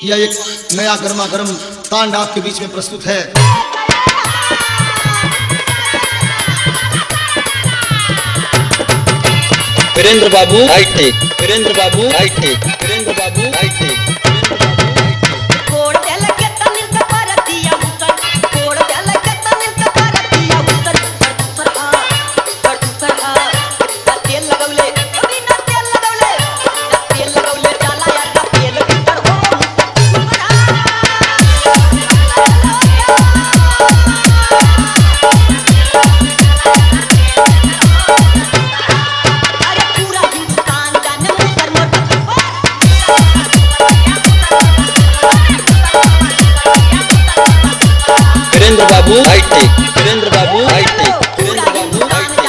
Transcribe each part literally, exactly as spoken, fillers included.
यह एक नया गर्मा गर्म तांड आपके बीच में प्रस्तुत है। वीरेंद्र बाबू हाईटेक, वीरेंद्र बाबू हाईटेक, वीरेंद्र बाबू हाईटेक। वीरेंद्र बाबू हाईटेक, वीरेंद्र बाबू हाईटेक, वीरेंद्र बाबू हाईटेक।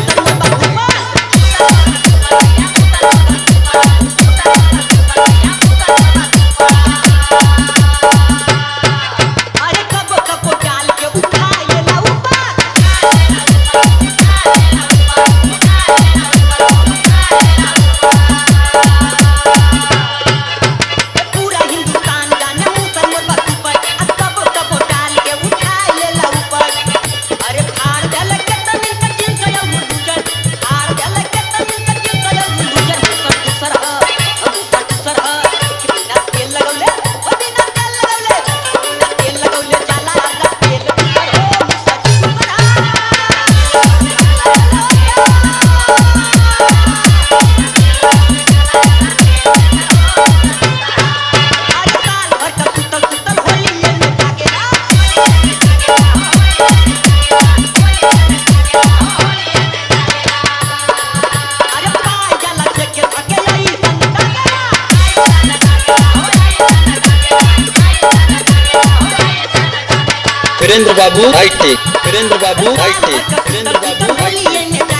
वीरेंद्र बाबू हाईटेक, वीरेंद्र बाबू हाईटेक, वीरेंद्र बाबू हाईटेक।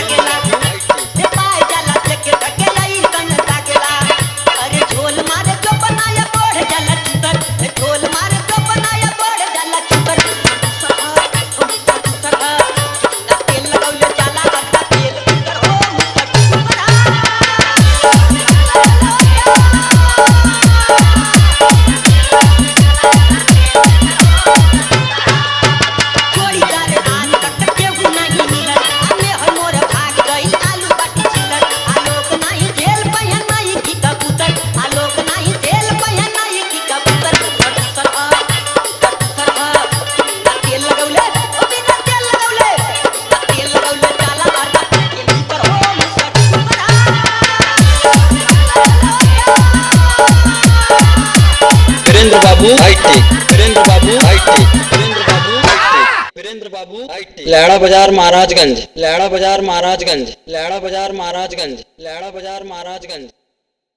वीरेंद्र बाबू हाईटेक, वीरेंद्र बाबू हाईटेक, वीरेंद्र बाबू हाईटेक, वीरेंद्र बाबू हाईटेक। लैड़ा बाजार महाराजगंज, लैड़ा बाजार महाराजगंज, लैड़ा बाजार महाराजगंज, लैड़ा बाजार महाराजगंज।